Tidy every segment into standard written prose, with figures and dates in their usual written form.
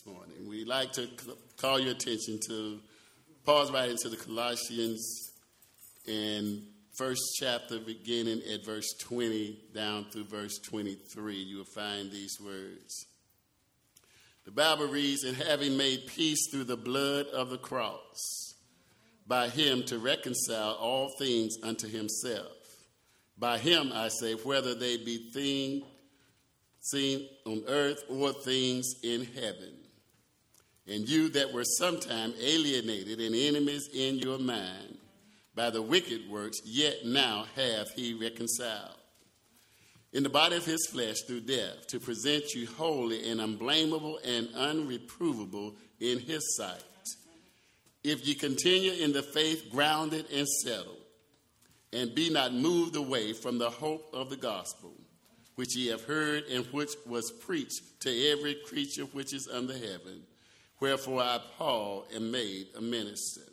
this morning. We'd like to call your attention to, pause right into the Colossians in first chapter, beginning at verse 20 down through verse 23. You will find these words. The Bible reads, "And having made peace through the blood of the cross, by him to reconcile all things unto himself. By him, I say, whether they be things seen on earth or things in heaven. And you that were sometime alienated and enemies in your mind by the wicked works, yet now hath he reconciled in the body of his flesh through death, to present you holy and unblameable and unreprovable in his sight. If ye continue in the faith, grounded and settled, and be not moved away from the hope of the gospel, which ye have heard and which was preached to every creature which is under heaven. Wherefore I, Paul, am made a minister."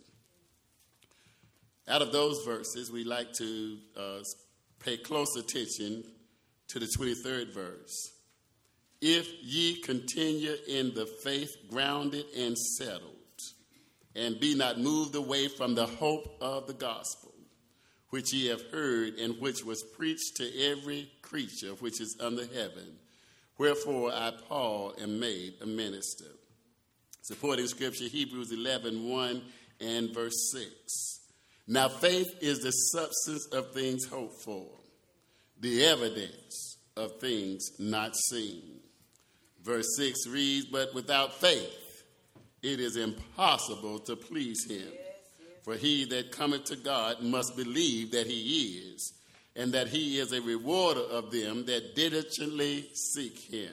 Out of those verses, we like to pay close attention to the 23rd verse. "If ye continue in the faith, grounded and settled, and be not moved away from the hope of the gospel, which ye have heard and which was preached to every creature which is under heaven. Wherefore I, Paul, am made a minister." Supporting scripture, Hebrews 11:1 and verse 6. "Now faith is the substance of things hoped for, the evidence of things not seen." Verse 6 reads, "But without faith it is impossible to please him. For he that cometh to God must believe that he is, and that he is a rewarder of them that diligently seek him."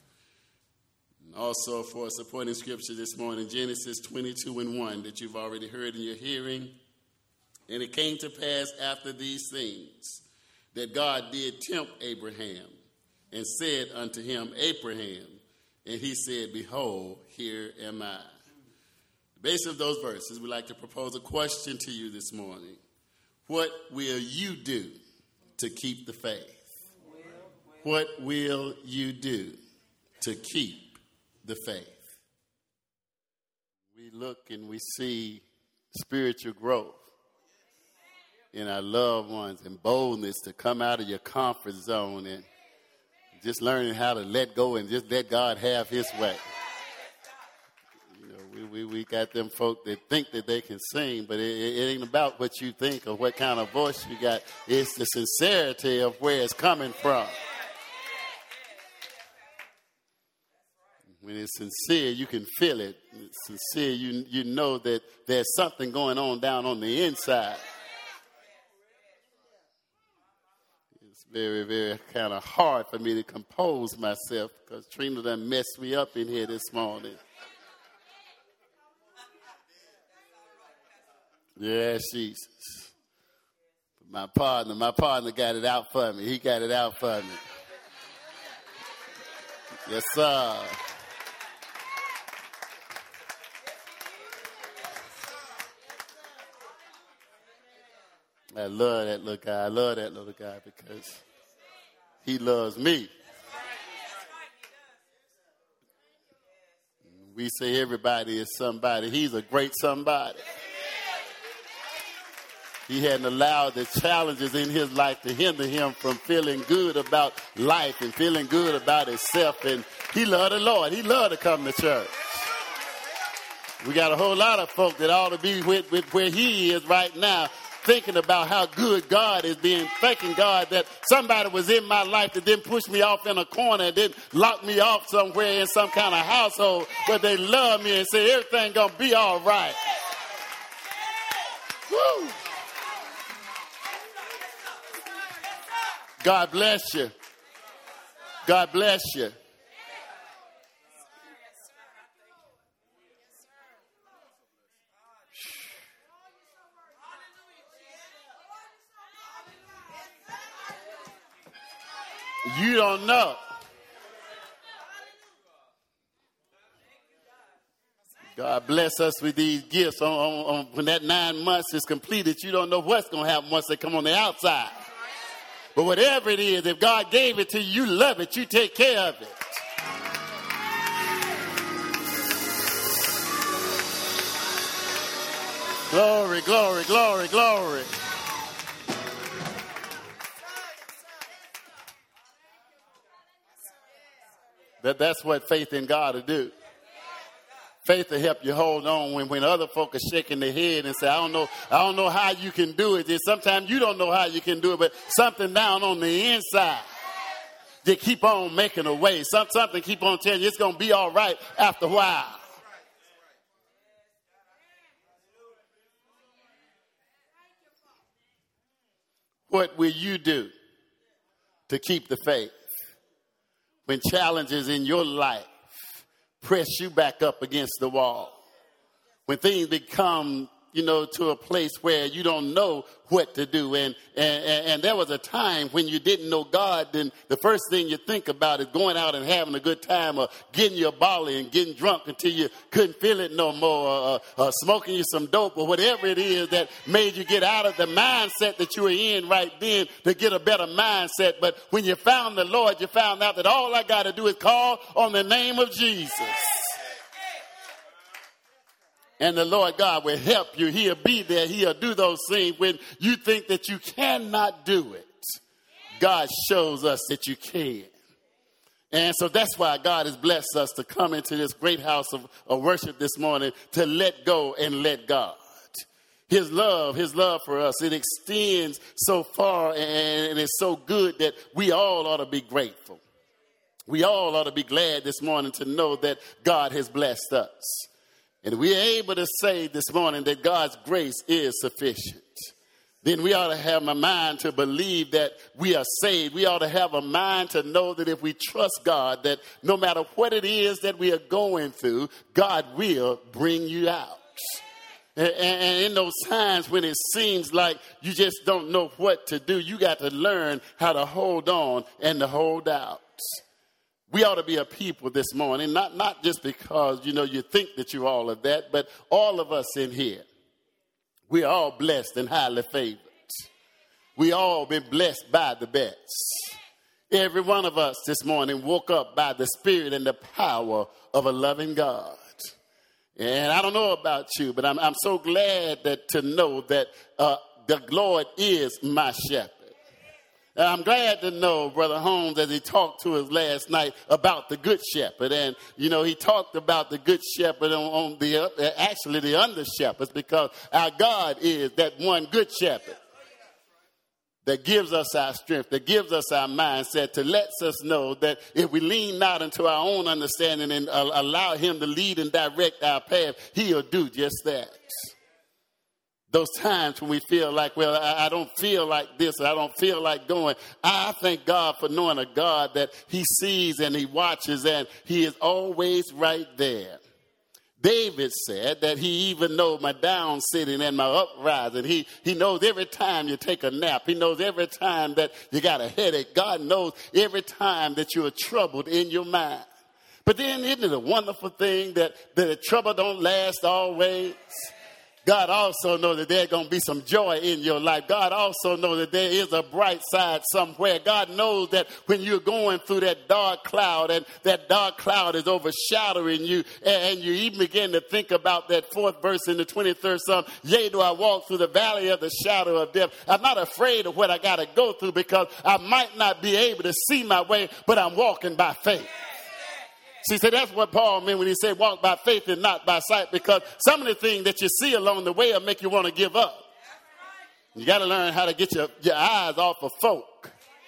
And also for supporting scripture this morning, Genesis 22:1, that you've already heard in your hearing. "And it came to pass after these things, that God did tempt Abraham, and said unto him, Abraham. And he said, Behold, here am I." Based on those verses, we'd like to propose a question to you this morning. What will you do to keep the faith? What will you do to keep the faith? We look and we see spiritual growth in our loved ones and boldness to come out of your comfort zone and just learning how to let go and just let God have his way. We got them folk that think that they can sing, but it ain't about what you think or what kind of voice you got. It's the sincerity of where it's coming from. When it's sincere, you can feel it. When it's sincere, you know that there's something going on down on the inside. It's very, very kind of hard for me to compose myself because Trina done messed me up in here this morning. Yeah, Jesus. My partner got it out for me. He got it out for me. Yes, sir. I love that little guy. I love that little guy because he loves me. We say everybody is somebody. He's a great somebody. He hadn't allowed the challenges in his life to hinder him from feeling good about life and feeling good about himself. And he loved the Lord. He loved to come to church. We got a whole lot of folk that ought to be with where he is right now, thinking about how good God is being, thanking God that somebody was in my life that didn't push me off in a corner, didn't lock me off somewhere in some kind of household, but they love me and say everything gonna be all right. Woo! God bless you. God bless you. You don't know. God bless us with these gifts. When that 9 months is completed, you don't know what's going to happen once they come on the outside. But whatever it is, if God gave it to you, you love it. You take care of it. Glory, glory, glory, glory. That's what faith in God will do. Faith will help you hold on when other folk are shaking their head and say, I don't know how you can do it. And sometimes you don't know how you can do it, but something down on the inside, you keep on making a way. Something keep on telling you it's going to be all right after a while. What will you do to keep the faith when challenges in your life press you back up against the wall? When things become, to a place where you don't know what to do. And there was a time when you didn't know God, then the first thing you think about is going out and having a good time, or getting your volley and getting drunk until you couldn't feel it no more, or smoking you some dope, or whatever it is that made you get out of the mindset that you were in right then to get a better mindset. But when you found the Lord, you found out that all I got to do is call on the name of Jesus. And the Lord God will help you. He'll be there. He'll do those things when you think that you cannot do it. God shows us that you can. And so that's why God has blessed us to come into this great house of worship this morning, to let go and let God. His love for us, it extends so far, and it's so good that we all ought to be grateful. We all ought to be glad this morning to know that God has blessed us. And we're able to say this morning that God's grace is sufficient. Then we ought to have a mind to believe that we are saved. We ought to have a mind to know that if we trust God, that no matter what it is that we are going through, God will bring you out. And in those times when it seems like you just don't know what to do, you got to learn how to hold on and to hold out. We ought to be a people this morning, not just because, you think that you all of that, but all of us in here, we are all blessed and highly favored. We all been blessed by the best. Every one of us this morning woke up by the Spirit and the power of a loving God. And I don't know about you, but I'm so glad to know that the Lord is my shepherd. I'm glad to know Brother Holmes, as he talked to us last night about the Good Shepherd. And, he talked about the Good Shepherd on the under shepherds, because our God is that one Good Shepherd that gives us our strength, that gives us our mindset, to let us know that if we lean not into our own understanding and allow him to lead and direct our path, he'll do just that. Those times when we feel like, well, I don't feel like this, or I don't feel like going. I thank God for knowing a God that he sees and he watches, and he is always right there. David said that he even knows my down sitting and my uprising. He knows every time you take a nap. He knows every time that you got a headache. God knows every time that you are troubled in your mind. But then isn't it a wonderful thing that the trouble don't last always? God also knows that there's going to be some joy in your life. God also knows that there is a bright side somewhere. God knows that when you're going through that dark cloud, and that dark cloud is overshadowing you, and you even begin to think about that fourth verse in the 23rd Psalm, yea, do I walk through the valley of the shadow of death. I'm not afraid of what I got to go through, because I might not be able to see my way, but I'm walking by faith. See, so that's what Paul meant when he said walk by faith and not by sight, because some of the things that you see along the way will make you want to give up. You got to learn how to get your eyes off of folk.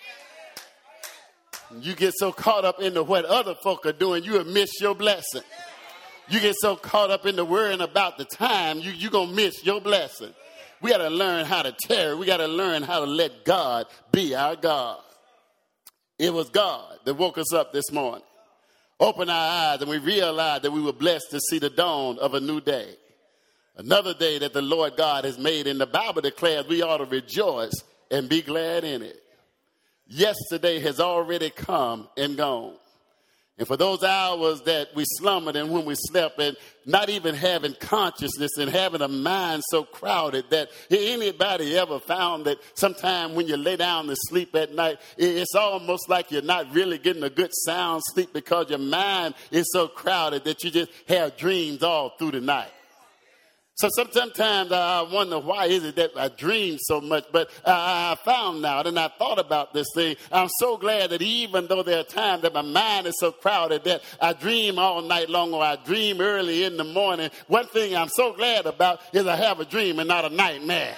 You get so caught up into what other folk are doing, you will miss your blessing. You get so caught up into worrying about the time, you're going to miss your blessing. We got to learn how to tarry. We got to learn how to let God be our God. It was God that woke us up this morning. Open our eyes, and we realized that we were blessed to see the dawn of a new day. Another day that the Lord God has made, and the Bible declares we ought to rejoice and be glad in it. Yesterday has already come and gone. And for those hours that we slumbered and when we slept, and not even having consciousness and having a mind so crowded, that anybody ever found that sometime when you lay down to sleep at night, it's almost like you're not really getting a good sound sleep, because your mind is so crowded that you just have dreams all through the night. So sometimes I wonder why is it that I dream so much, but I found out and I thought about this thing. I'm so glad that even though there are times that my mind is so crowded that I dream all night long or I dream early in the morning, one thing I'm so glad about is I have a dream and not a nightmare.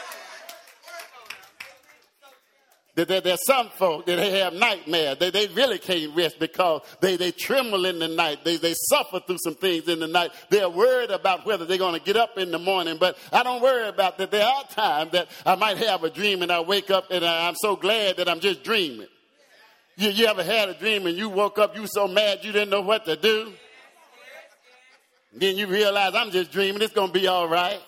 There's some folk that they have nightmares. They really can't rest because they tremble in the night. They suffer through some things in the night. They're worried about whether they're going to get up in the morning. But I don't worry about that. There are times that I might have a dream and I wake up and I'm so glad that I'm just dreaming. You ever had a dream and you woke up, you were so mad you didn't know what to do? Then you realize I'm just dreaming. It's going to be all right.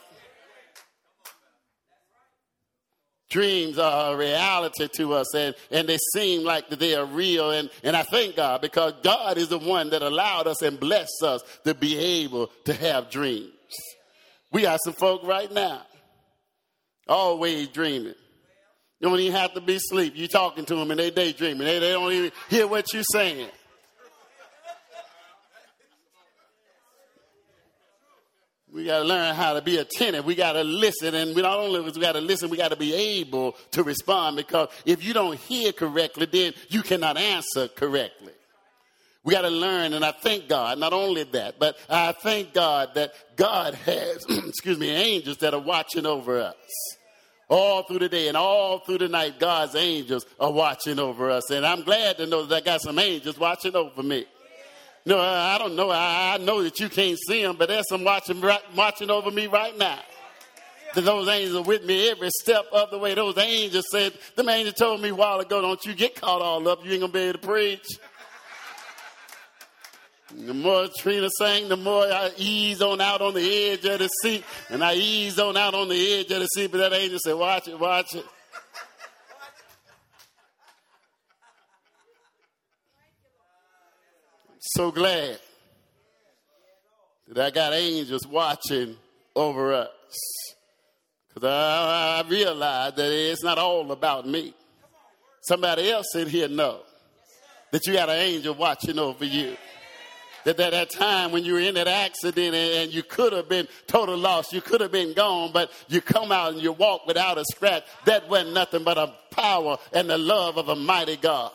Dreams are a reality to us, and they seem like that they are real. And I thank God because God is the one that allowed us and blessed us to be able to have dreams. We got some folk right now, always dreaming. You don't even have to be asleep. You're talking to them and they daydreaming. They don't even hear what you're saying. We got to learn how to be attentive. We got to listen. And we not only we got to listen, we got to be able to respond. Because if you don't hear correctly, then you cannot answer correctly. We got to learn. And I thank God, not only that, but I thank God that God has, angels that are watching over us. All through the day and all through the night, God's angels are watching over us. And I'm glad to know that I got some angels watching over me. No, I don't know. I know that you can't see them, but there's some watching over me right now. Those angels are with me every step of the way. Those angels said, the angel told me a while ago, don't you get caught all up. You ain't going to be able to preach. The more Trina sang, the more I ease on out on the edge of the seat. And I ease on out on the edge of the seat. But that angel said, watch it, watch it. So glad that I got angels watching over us. Because I realize that it's not all about me. Somebody else in here know that you got an angel watching over you. That time when you were in that accident and you could have been total lost, you could have been gone, but you come out and you walk without a scratch. That wasn't nothing but a power and the love of a mighty God.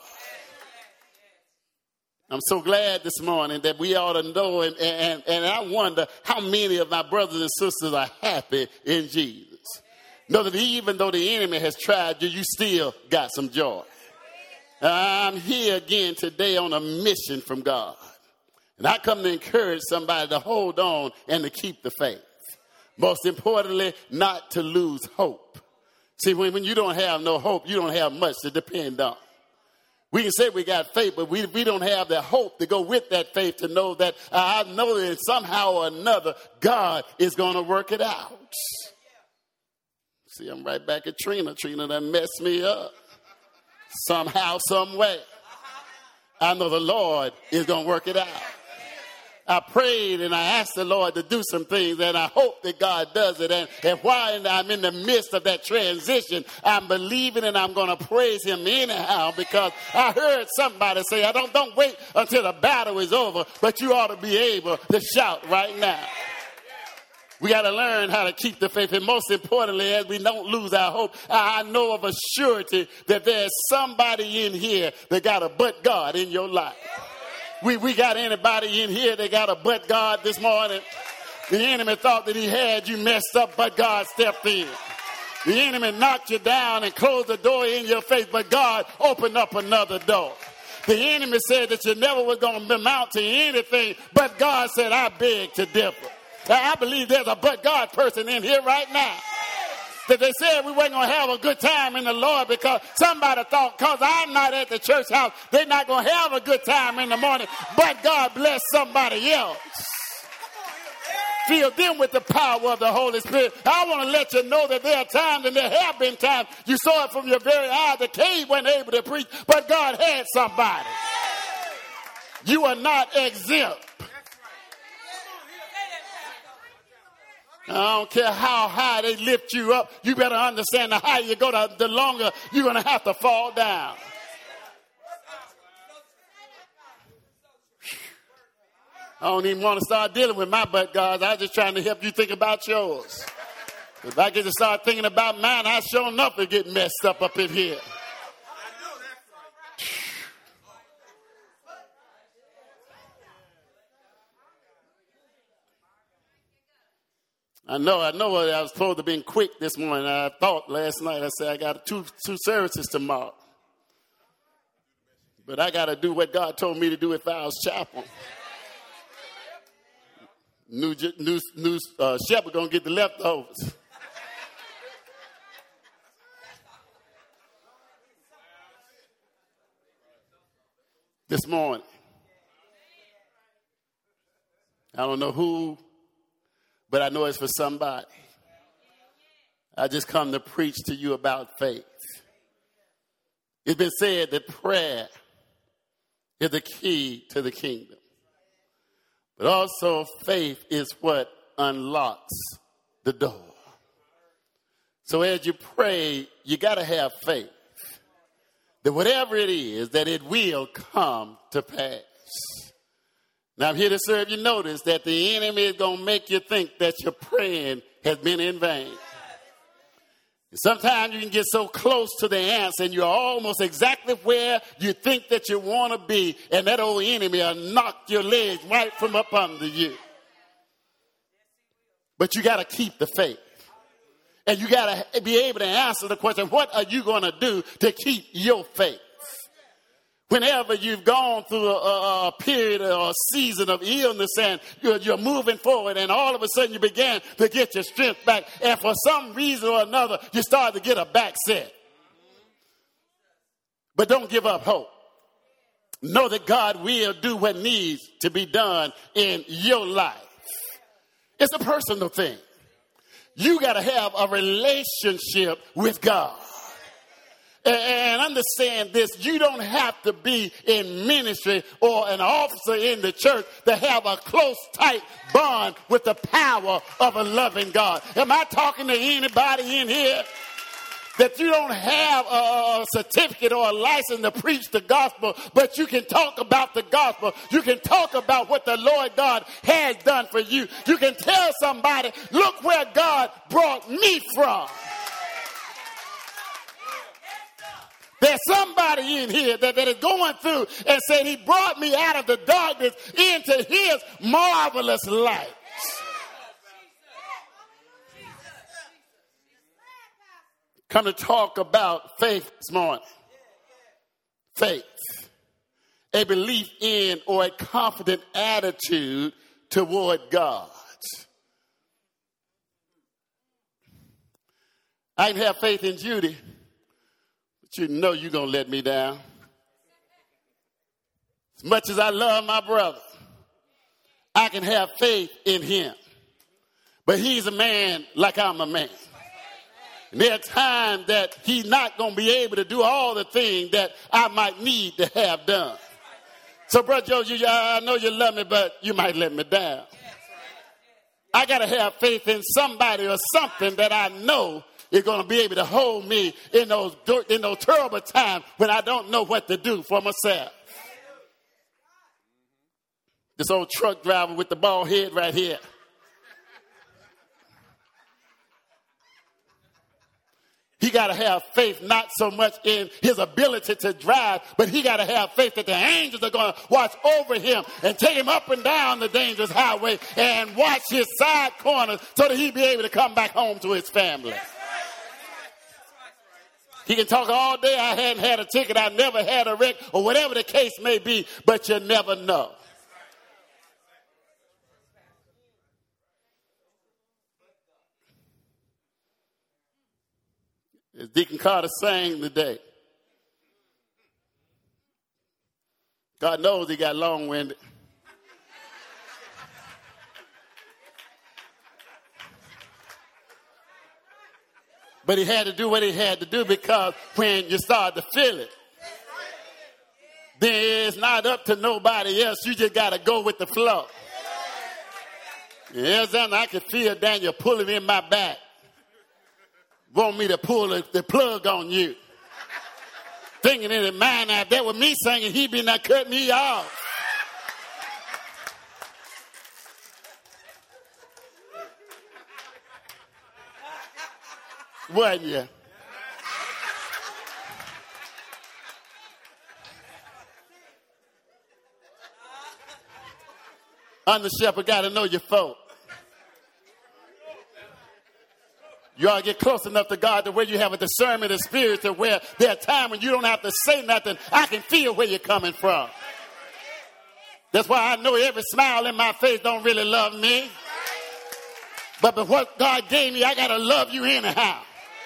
I'm so glad this morning that we ought to know, and I wonder how many of my brothers and sisters are happy in Jesus. Know that even though the enemy has tried you, you still got some joy. I'm here again today on a mission from God. And I come to encourage somebody to hold on and to keep the faith. Most importantly, not to lose hope. See, when you don't have no hope, you don't have much to depend on. We can say we got faith, but we don't have that hope to go with that faith to know that I know that somehow or another God is going to work it out. See, I'm right back at Trina. Trina done messed me up. Somehow, some way. I know the Lord is going to work it out. I prayed and I asked the Lord to do some things, and I hope that God does it. And while I'm in the midst of that transition, I'm believing and I'm going to praise him anyhow, because I heard somebody say, don't wait until the battle is over, but you ought to be able to shout right now. We got to learn how to keep the faith. And most importantly, as we don't lose our hope, I know of a surety that there's somebody in here that got a but God in your life. We got anybody in here that got a but God this morning? The enemy thought that he had you messed up, but God stepped in. The enemy knocked you down and closed the door in your face, but God opened up another door. The enemy said that you never was going to amount to anything, but God said, I beg to differ. I believe there's a but God person in here right now. That they said we weren't going to have a good time in the Lord because somebody thought, because I'm not at the church house, they're not going to have a good time in the morning. But God bless somebody else. Fill them with the power of the Holy Spirit. I want to let you know that there are times, and there have been times, you saw it from your very eye, the cave wasn't able to preach, but God had somebody. You are not exempt. I don't care how high they lift you up. You better understand the higher you go, the longer you're going to have to fall down. I don't even want to start dealing with my but gods. I'm just trying to help you think about yours. If I get to start thinking about mine, I sure enough will get messed up in here. I know what I was supposed to be quick this morning. I thought last night, I said, I got two services tomorrow. But I got to do what God told me to do at Fowles Chapel. New shepherd going to get the leftovers. This morning. I don't know who, but I know it's for somebody. I just come to preach to you about faith. It's been said that prayer is the key to the kingdom. But also faith is what unlocks the door. So as you pray, you got to have faith that whatever it is, that it will come to pass. Now I'm here to serve you notice that the enemy is going to make you think that your praying has been in vain. Sometimes you can get so close to the answer and you're almost exactly where you think that you want to be, and that old enemy will knock your legs right from up under you. But you got to keep the faith. And you got to be able to answer the question, what are you going to do to keep your faith? Whenever you've gone through a period or a season of illness and you're moving forward and all of a sudden you begin to get your strength back, and for some reason or another you start to get a back set. But don't give up hope. Know that God will do what needs to be done in your life. It's a personal thing. You got to have a relationship with God. And understand this, you don't have to be in ministry or an officer in the church to have a close, tight bond with the power of a loving God. Am I talking to anybody in here? That you don't have a certificate or a license to preach the gospel, but you can talk about the gospel. You can talk about what the Lord God has done for you. You can tell somebody, look where God brought me from. There's somebody in here that is going through and saying, he brought me out of the darkness into his marvelous light. Come to talk about faith this morning. Faith. A belief in or a confident attitude toward God. I can have faith in Judy. You know you're going to let me down. As much as I love my brother, I can have faith in him. But he's a man like I'm a man. And there are times that he's not going to be able to do all the things that I might need to have done. So, Brother Joe, I know you love me, but you might let me down. I got to have faith in somebody or something that I know is going to be able to hold me in those terrible times when I don't know what to do for myself. This old truck driver with the bald head right here. He got to have faith not so much in his ability to drive, but he got to have faith that the angels are going to watch over him and take him up and down the dangerous highway and watch his side corners so that he'll be able to come back home to his family. He can talk all day, I hadn't had a ticket, I never had a wreck, or whatever the case may be, but you never know. As Deacon Carter sang today, God knows he got long-winded. But he had to do what he had to do, because when you start to feel it, then it's not up to nobody else. You just got to go with the flow. Yes, and I can feel Daniel pulling in my back. Want me to pull the plug on you. Thinking in his mind, now if that was me singing, he'd be not cut me off. wasn't you? Under shepherd got to know your folk. You ought to get close enough to God to where you have a discernment of spirit to where there are times when you don't have to say nothing. I can feel where you're coming from. That's why I know every smile in my face don't really love me. But what God gave me, I got to love you anyhow.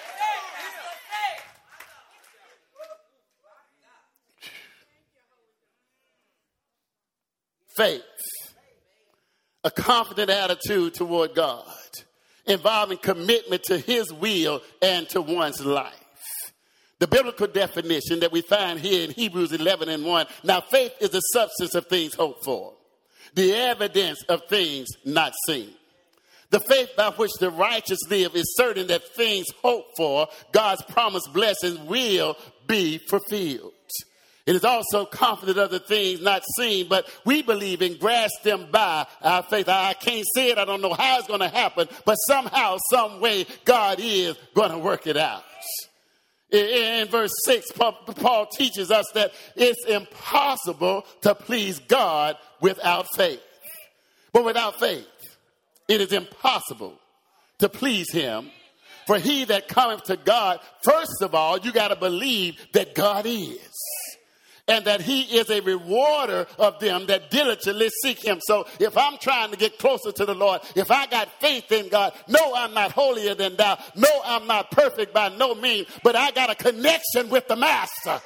Faith. A confident attitude toward God, involving commitment to his will and to one's life. The biblical definition that we find here in Hebrews 11:1. Now, faith is the substance of things hoped for, the evidence of things not seen. The faith by which the righteous live is certain that things hoped for, God's promised blessings, will be fulfilled. It is also confident of the things not seen, but we believe and grasp them by our faith. I can't say it. I don't know how it's going to happen, but somehow, some way, God is going to work it out. In verse 6, Paul teaches us that it's impossible to please God without faith. But without faith, it is impossible to please him. For he that cometh to God, first of all, you got to believe that God is. And that he is a rewarder of them that diligently seek him. So if I'm trying to get closer to the Lord, if I got faith in God, no, I'm not holier than thou. No, I'm not perfect by no means, but I got a connection with the master.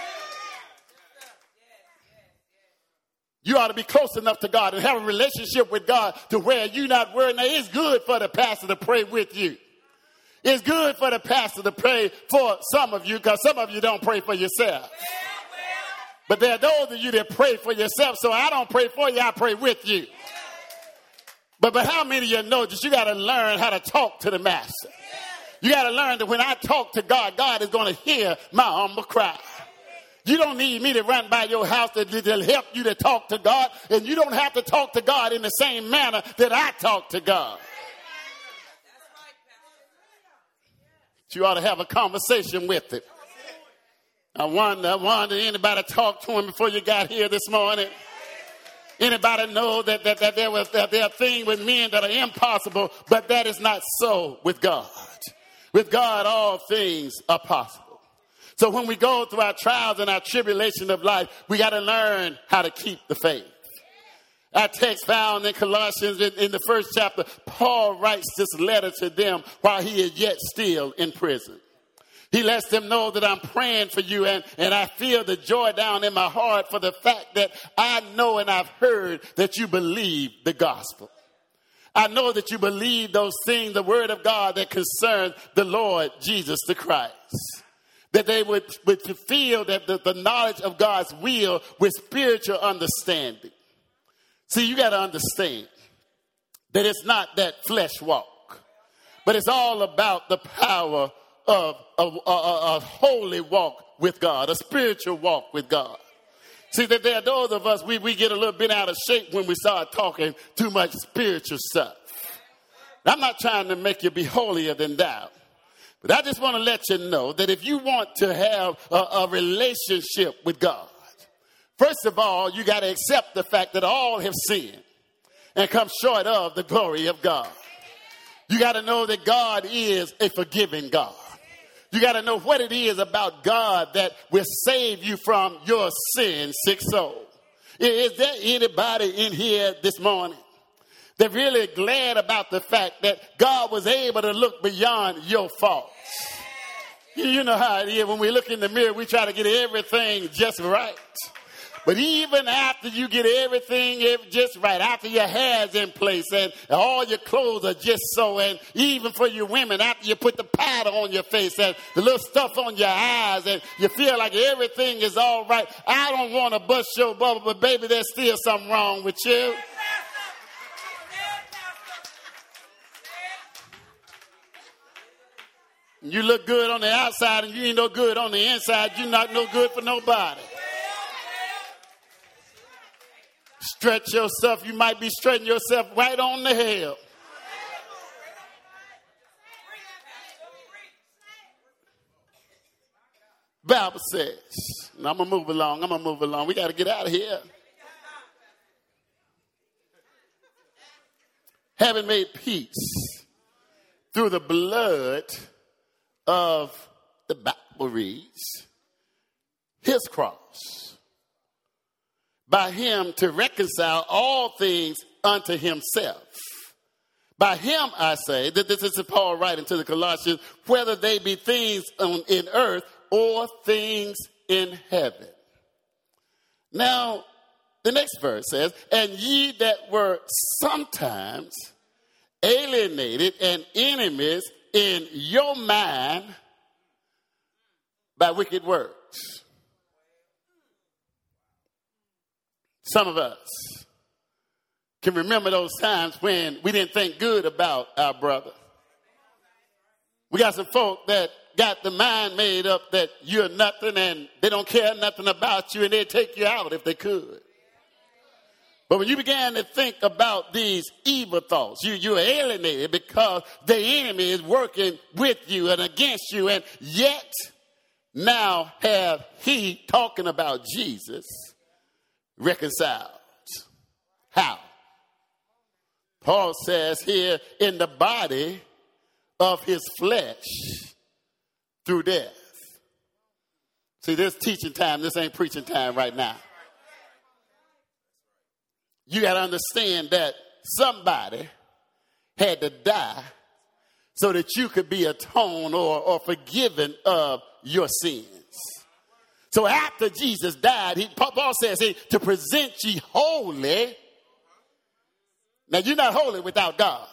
You ought to be close enough to God and have a relationship with God to where you're not worried. Now, it's good for the pastor to pray with you. It's good for the pastor to pray for some of you, because some of you don't pray for yourself. But there are those of you that pray for yourself, so I don't pray for you, I pray with you. But how many of you know that you got to learn how to talk to the master? You got to learn that when I talk to God, God is going to hear my humble cry. You don't need me to run by your house to help you to talk to God, and you don't have to talk to God in the same manner that I talk to God. You ought to have a conversation with him. I wonder, anybody talk to him before you got here this morning? Anybody know that there are things with men that are impossible, but that is not so with God. With God, all things are possible. So when we go through our trials and our tribulation of life, we got to learn how to keep the faith. Our text found in Colossians in the first chapter, Paul writes this letter to them while he is yet still in prison. He lets them know that I'm praying for you, and I feel the joy down in my heart for the fact that I know and I've heard that you believe the gospel. I know that you believe those things, the word of God that concerns the Lord Jesus the Christ. That they would feel that the knowledge of God's will with spiritual understanding. See, you got to understand that it's not that flesh walk, but it's all about the power of a holy walk with God, a spiritual walk with God. See, that there are those of us, we get a little bit out of shape when we start talking too much spiritual stuff. I'm not trying to make you be holier than thou, but I just want to let you know that if you want to have a relationship with God, first of all, you got to accept the fact that all have sinned and come short of the glory of God. You got to know that God is a forgiving God. You got to know what it is about God that will save you from your sin-sick soul. Is there anybody in here this morning that really glad about the fact that God was able to look beyond your faults? You know how it is. When we look in the mirror, we try to get everything just right. But even after you get everything just right, after your hair's in place and all your clothes are just so, and even for you women, after you put the powder on your face and the little stuff on your eyes and you feel like everything is all right, I don't want to bust your bubble, but baby, there's still something wrong with you. You look good on the outside and you ain't no good on the inside. You're not no good for nobody. Stretch yourself. You might be stretching yourself right on the hell. Bible says, and I'm going to move along. We got to get out of here. Having made peace through the blood of the Bible reads, his cross, by him to reconcile all things unto himself. By him, I say, that this is Paul writing to the Colossians, whether they be things in earth or things in heaven. Now, the next verse says, and ye that were sometimes alienated and enemies in your mind by wicked works. Some of us can remember those times when we didn't think good about our brother. We got some folk that got the mind made up that you're nothing and they don't care nothing about you and they'd take you out if they could. But when you began to think about these evil thoughts, you're alienated because the enemy is working with you and against you. And yet now have he, talking about Jesus, reconciled. How? Paul says here, in the body of his flesh through death. See, this teaching time. This ain't preaching time right now. You got to understand that somebody had to die so that you could be atoned or forgiven of your sins. So after Jesus died, Paul says, to present ye holy. Now, you're not holy without God.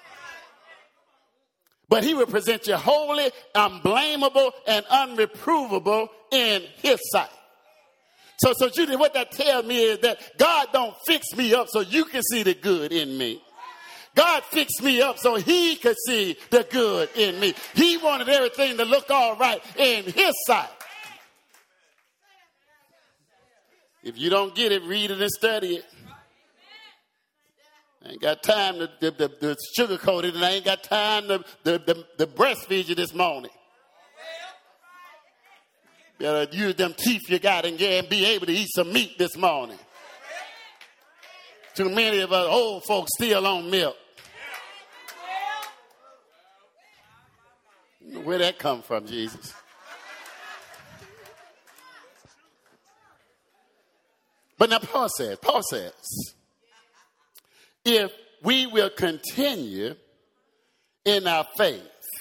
But he will present you holy, unblameable, and unreprovable in his sight. So Judy, what that tells me is that God don't fix me up so you can see the good in me. God fixed me up so he could see the good in me. He wanted everything to look all right in his sight. If you don't get it, read it and study it. I ain't got time to sugarcoat it, and I ain't got time to breastfeed you this morning. Better use them teeth you got and be able to eat some meat this morning. Too many of us old folks still on milk. Where that come from, Jesus? But now Paul says, if we will continue in our faith,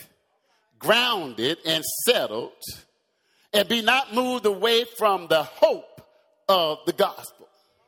grounded and settled, and be not moved away from the hope of the gospel.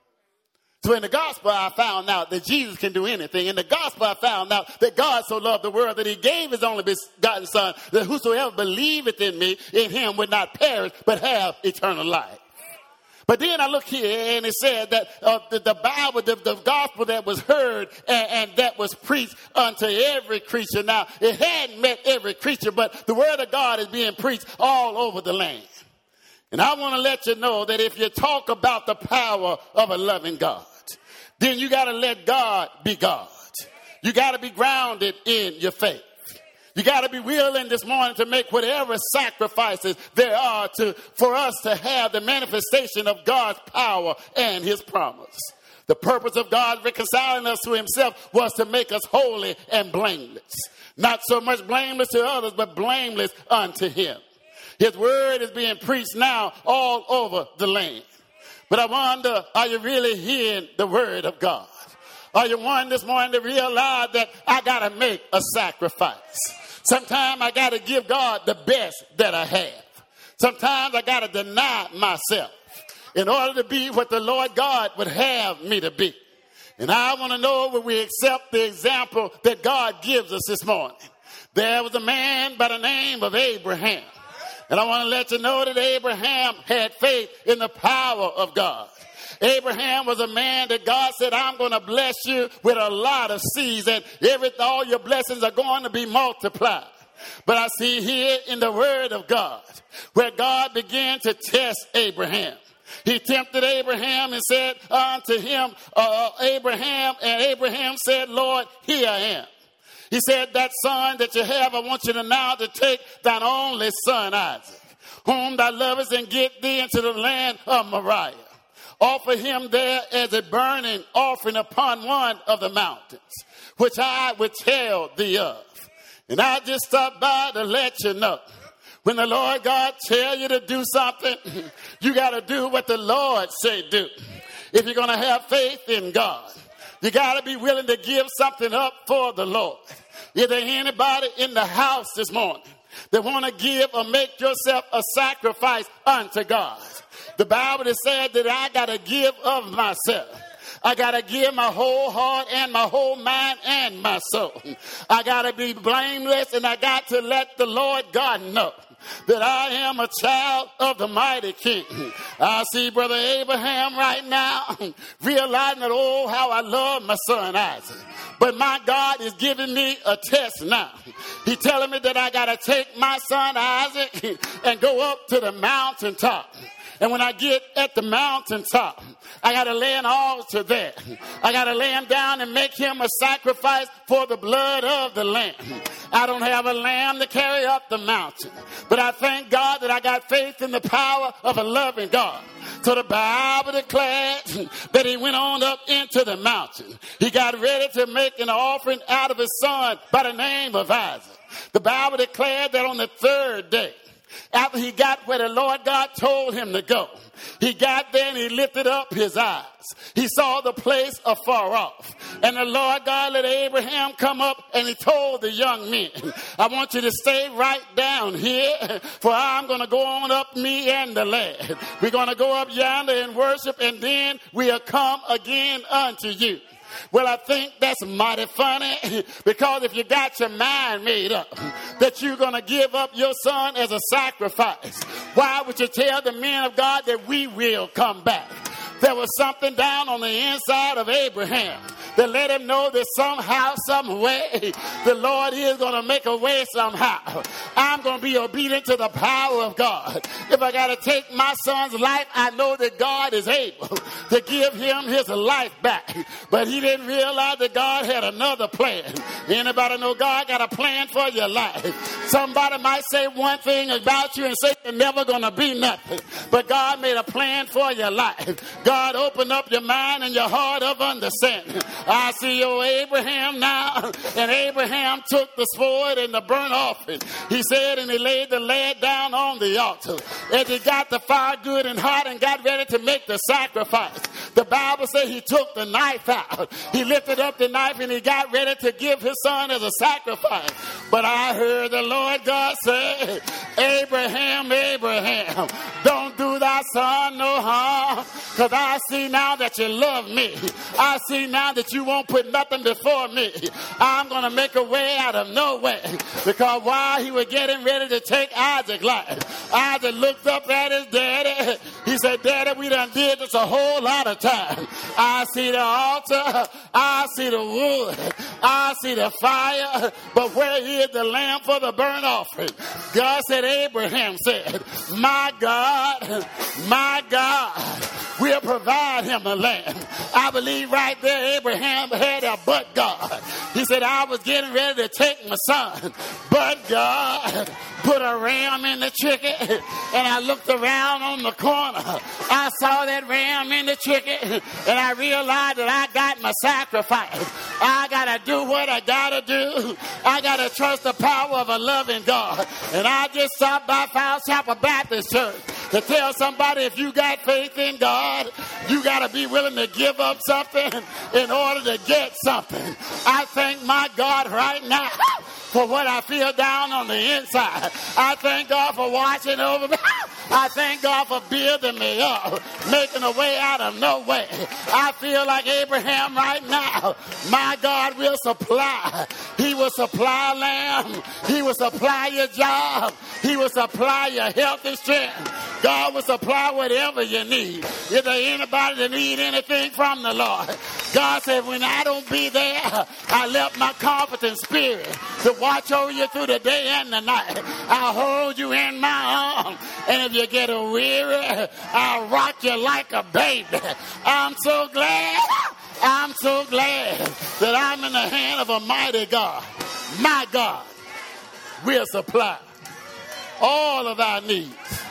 So in the gospel, I found out that Jesus can do anything. In the gospel, I found out that God so loved the world that he gave his only begotten son, that whosoever believeth in me, in him would not perish, but have eternal life. But then I look here and it said that the Bible, the gospel that was heard and that was preached unto every creature. Now, it hadn't met every creature, but the word of God is being preached all over the land. And I want to let you know that if you talk about the power of a loving God, then you got to let God be God. You got to be grounded in your faith. You got to be willing this morning to make whatever sacrifices there are for us to have the manifestation of God's power and his promise. The purpose of God reconciling us to himself was to make us holy and blameless. Not so much blameless to others, but blameless unto him. His word is being preached now all over the land. But I wonder, are you really hearing the word of God? Are you one this morning to realize that I got to make a sacrifice? Sometimes I got to give God the best that I have. Sometimes I got to deny myself in order to be what the Lord God would have me to be. And I want to know when we accept the example that God gives us this morning. There was a man by the name of Abraham. And I want to let you know that Abraham had faith in the power of God. Abraham was a man that God said, I'm going to bless you with a lot of seeds, and all your blessings are going to be multiplied. But I see here in the word of God where God began to test Abraham. He tempted Abraham and said unto him, Abraham, and Abraham said, Lord, here I am. He said, that son that you have, I want you to now to take thine only son, Isaac. whom thou lovest, and get thee into the land of Moriah. Offer him there as a burning offering upon one of the mountains, which I withheld thee of. And I just stopped by to let you know, when the Lord God tell you to do something, you got to do what the Lord say do. If you're going to have faith in God, you got to be willing to give something up for the Lord. Is there anybody in the house this morning that want to give or make yourself a sacrifice unto God? The Bible has said that I got to give of myself. I got to give my whole heart and my whole mind and my soul. I got to be blameless, and I got to let the Lord God know that I am a child of the mighty King. I see Brother Abraham right now realizing that, oh, how I love my son Isaac. But my God is giving me a test now. He's telling me that I got to take my son Isaac and go up to the mountaintop. And when I get at the mountaintop, I got to lay an altar there. I got to lay him down and make him a sacrifice for the blood of the lamb. I don't have a lamb to carry up the mountain, but I thank God that I got faith in the power of a loving God. So the Bible declares that he went on up into the mountain. He got ready to make an offering out of his son by the name of Isaac. The Bible declared that on the third day, after he got where the Lord God told him to go, he got there and he lifted up his eyes. He saw the place afar off. And the Lord God let Abraham come up, and he told the young men, I want you to stay right down here, for I'm going to go on up, me and the lad. We're going to go up yonder and worship, and then we'll come again unto you. Well, I think that's mighty funny, because if you got your mind made up that you're going to give up your son as a sacrifice, why would you tell the men of God that we will come back? There was something down on the inside of Abraham that let him know that somehow, some way, the Lord is going to make a way somehow. I'm going to be obedient to the power of God. If I got to take my son's life, I know that God is able to give him his life back. But he didn't realize that God had another plan. Anybody know God got a plan for your life? Somebody might say one thing about you and say you're never going to be nothing. But God made a plan for your life. God opened up your mind and your heart of understanding. I see your Abraham now, and Abraham took the sword and the burnt offering. He said, and he laid the lad down on the altar. As he got the fire good and hot and got ready to make the sacrifice, the Bible says he took the knife out. He lifted up the knife and he got ready to give his son as a sacrifice. But I heard the Lord God say, Abraham, Abraham, don't do thy son no harm, because I see now that you love me. I see now that you won't put nothing before me. I'm going to make a way out of no way. Because while he was getting ready to take Isaac's life, Isaac looked up at his daddy. He said, Daddy, we done did this a whole lot of time. I see the altar. I see the wood. I see the fire. But where is the lamb for the burnt offering? God said, Abraham said, my God will provide him a lamb. I believe right there Abraham had a but God. He said, I was getting ready to take my son, but God put a ram in the chicken, and I looked around on the corner. I saw that ram in the chicken, and I realized that I got my sacrifice. I got to do what I got to do. I got to trust the power of a loving God. And I just stopped by Fowler Chapel Baptist Church to tell somebody, if you got faith in God, you got to be willing to give up something in order to get something. I thank my God right now for what I feel down on the inside. I thank God for watching over me. I thank God for building me up, making a way out of no way. I feel like Abraham right now. My God will supply. He will supply lamb. He will supply your job. He will supply your health and strength. God will supply whatever you need. Is there anybody that need anything from the Lord? God said, when I don't be there, I left my comforting spirit to watch over you through the day and the night. I'll hold you in my arms. And if you get weary, I'll rock you like a baby. I'm so glad that I'm in the hand of a mighty God. My God will supply all of our needs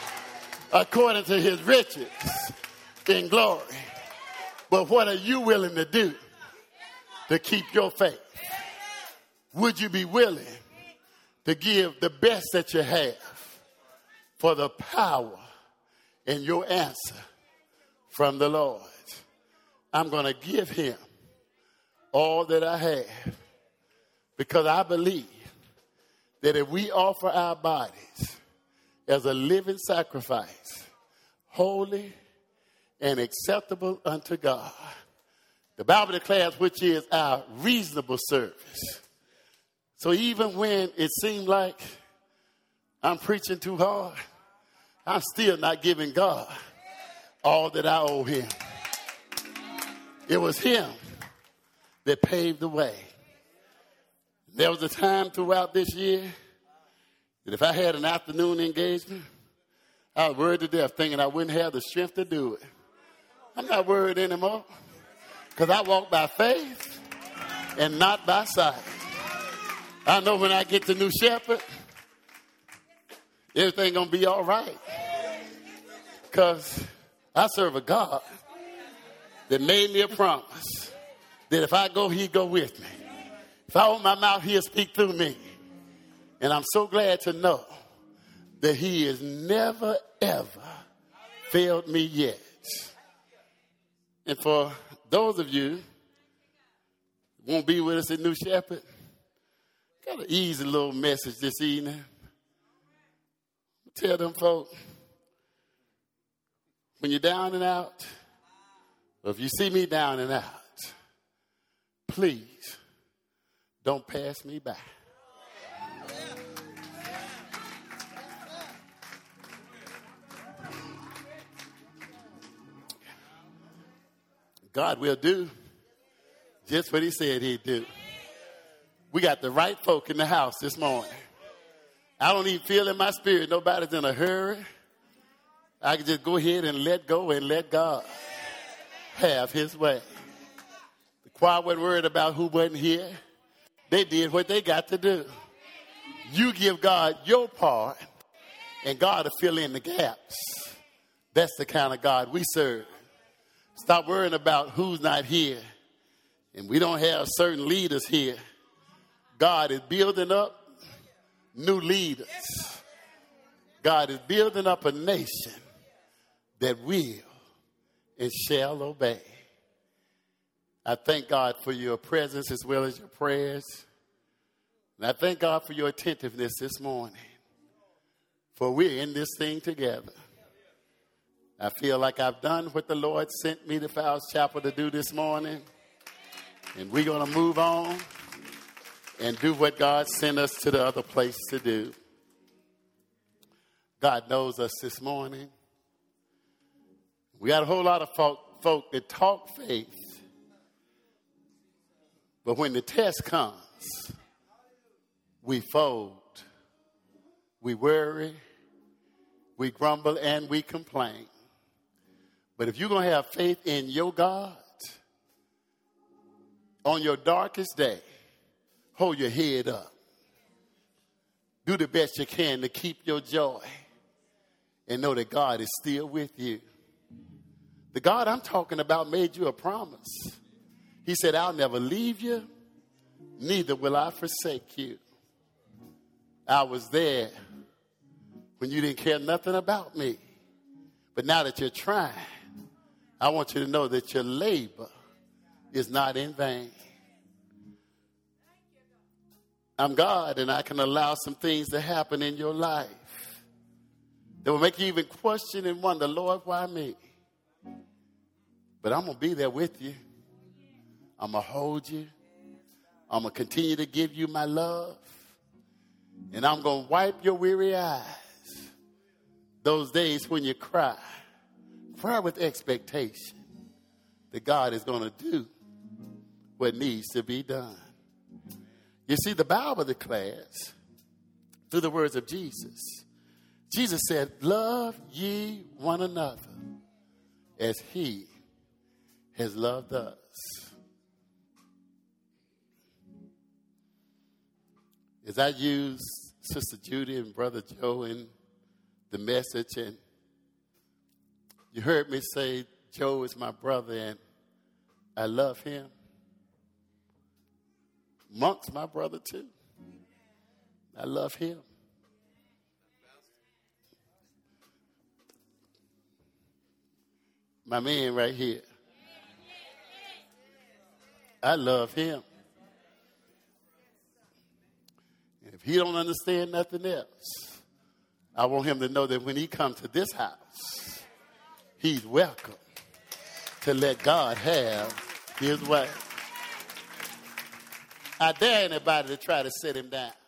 according to his riches in glory. But what are you willing to do to keep your faith? Would you be willing to give the best that you have for the power in your answer from the Lord? I'm going to give him all that I have, because I believe that if we offer our bodies as a living sacrifice, holy and acceptable unto God, the Bible declares which is our reasonable service. So even when it seemed like I'm preaching too hard, I'm still not giving God all that I owe him. It was him that paved the way. There was a time throughout this year that if I had an afternoon engagement, I was worried to death thinking I wouldn't have the strength to do it. I'm not worried anymore, because I walk by faith and not by sight. I know when I get to New Shepherd, everything going to be all right, because I serve a God that made me a promise that if I go, he'd go with me. If I open my mouth, he'll speak through me. And I'm so glad to know that he has never, ever failed me yet. And for those of you who won't be with us at New Shepherd, got an easy little message this evening. Tell them folk, when you're down and out, or if you see me down and out, please don't pass me by. God will do just what he said he'd do. We got the right folk in the house this morning. I don't even feel in my spirit nobody's in a hurry. I can just go ahead and let go and let God have his way. The choir wasn't worried about who wasn't here. They did what they got to do. You give God your part, and God will fill in the gaps. That's the kind of God we serve. Stop worrying about who's not here. And we don't have certain leaders here. God is building up new leaders. God is building up a nation that will and shall obey. I thank God for your presence as well as your prayers. And I thank God for your attentiveness this morning. For we're in this thing together. I feel like I've done what the Lord sent me to Fowles Chapel to do this morning. And we're going to move on and do what God sent us to the other place to do. God knows us this morning. We got a whole lot of folk that talk faith. But when the test comes, we fold, we worry, we grumble, and we complain. But if you're going to have faith in your God, on your darkest day, hold your head up. Do the best you can to keep your joy and know that God is still with you. The God I'm talking about made you a promise. He said, I'll never leave you, neither will I forsake you. I was there when you didn't care nothing about me. But now that you're trying, I want you to know that your labor is not in vain. I'm God, and I can allow some things to happen in your life that will make you even question and wonder, Lord, why me? But I'm going to be there with you. I'm going to hold you. I'm going to continue to give you my love. And I'm going to wipe your weary eyes. Those days when you cry with expectation that God is going to do what needs to be done. You see, the Bible declares through the words of Jesus, Jesus said, love ye one another as he has loved us. As I use Sister Judy and Brother Joe in the message, and You heard me say Joe is my brother and I love him. Monk's my brother too. I love him. My man right here. I love him. If he don't understand nothing else, I want him to know that when he comes to this house, he's welcome to let God have his way. I dare anybody to try to set him down.